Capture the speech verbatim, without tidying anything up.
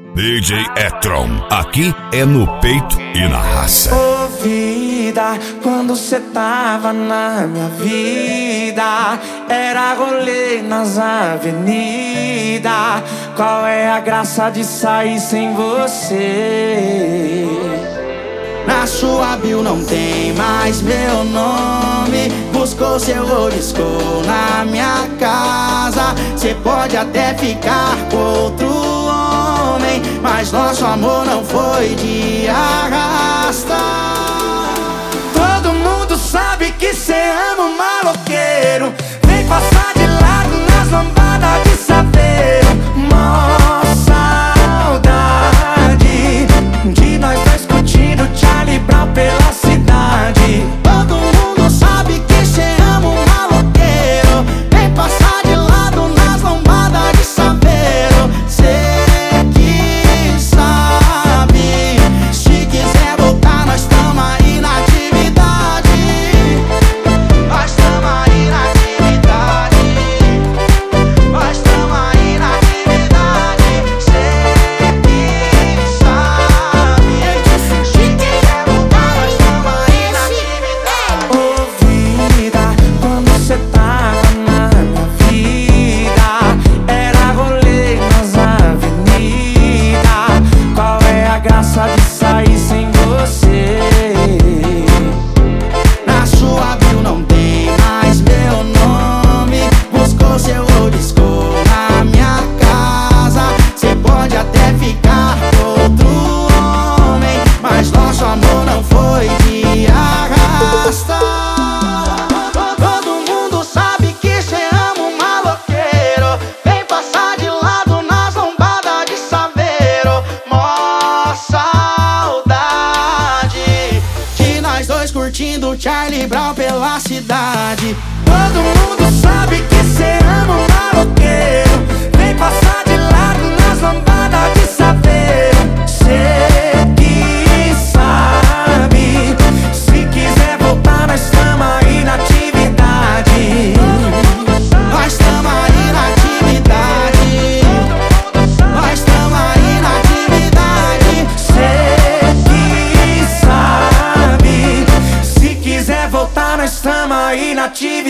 D J E-Tron, aqui é no peito e na raça. Ô vida, quando cê tava na minha vida, era rolê nas avenidas. Qual é a graça de sair sem você? Na sua bio não tem mais meu nome. Buscou seu olisco na minha casa. Cê pode até ficar com outro homem, mas nosso amor não foi de arrasta. Todo mundo sabe que cê ama um maloqueiro. Vem passar de lado nas lambadas de saveiro. Mó saudade de nós dois curtindo Charlie Brown pela cidade. Todo mundo sabe que cê ama um maloqueiro. Vem passar de lado nas lambadas de saveiro. Cê que sabe, se quiser voltar nós tamo aí na atividade. Nós tamo aí na atividade. Nós tamo aí na atividade. Cê que sabe, se quiser voltar nós tamo aí na atividade. Ô vida, quando cê tava na minha vida, era rolê nas avenidas. Qual é a graça de sair sem você? Na sua bio não tem mais meu nome. Buscou seu olisco na minha casa. Cê pode até ficar com outro homem, mas nosso amor não foi de arrasta. Todo mundo sabe que cê ama um maloqueiro. Vem passar de lado nas lombadas de saveiro. Mó saudade de nós dois curtindo Charlie Brown pela cidade. Todo mundo sabe que cê ama um maloqueiro. Vem passar de lado nas lambadas de saveiro. Cê que sabe, se quiser voltar nós tamo aí na atividade. Nós tamo aí na atividade. Nós tamo aí na atividade. Cê que sabe, se quiser voltar nós tamo aí na atividade.